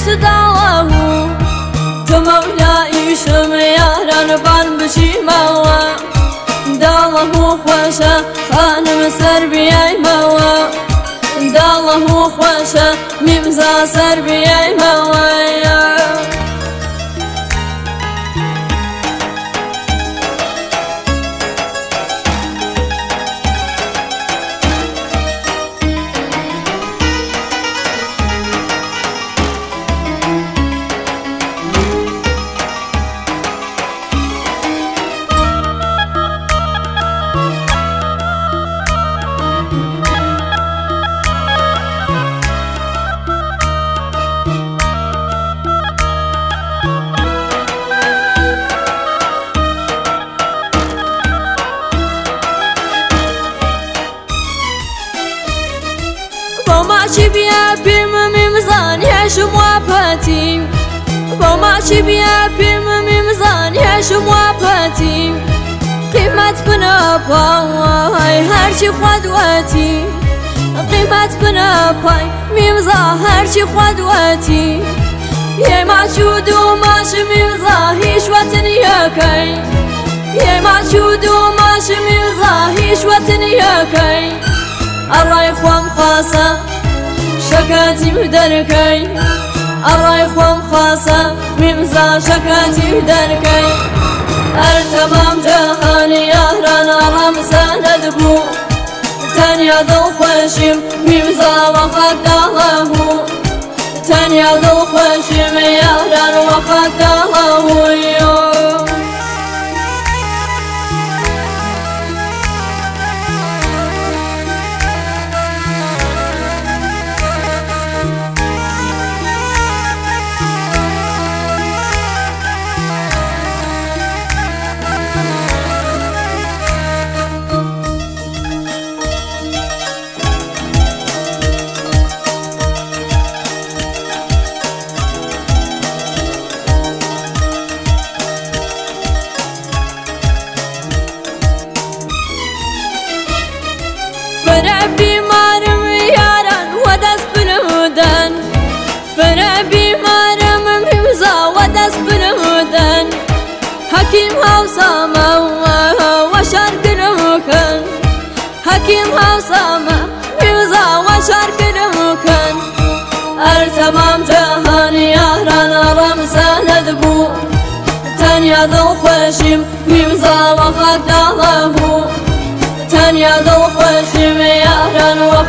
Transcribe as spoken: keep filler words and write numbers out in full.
داڵه تۆ مەولاییشم یارانبان بچیمەوە داڵه خۆشە خانم سەر بیایمەوە داڵه خۆشە میمزا سەر بیایمەوە ماچی بیا پیم میمزان هشم واپاتیم با ماچی بیا پیم میمزان هشم واپاتیم قیمت بنا پای هرچی خودواتی قیمت بنا پای میمزا هرچی خودواتی یه ماچو دو ماش میمزا هیچ وطنی یکی یه ماچو دو ماش میمزا هیچ وطنی یکی ئەڕای خۆم خاسە شەکاتی و دەرکەی ئەڕای خۆم خاسە میمزا شەکاتی و دەرکەی هەر تەمام جەهانی یاران ئەڵام سەنەد بوو تەنیا دڵخۆشیم میمزا وەخات داڵە بوو تەنیا دڵخۆشیم یاران وەخات داڵە بوو فرە بیمارم یاران وەدەست بنمودەن فرە بیمارم میمزا وەدەست بنمودەن حەکیم هاوسامە وەشارکردمکەن حەکیم هاوسامە میمزا وەشارکردمکەن هەر تەمام جەهانی یاران ئەڵام سەنەد بوو تەنیا دڵخۆشیم میمزا وەخات داڵە بوو تەنیا دڵخۆشیم یاران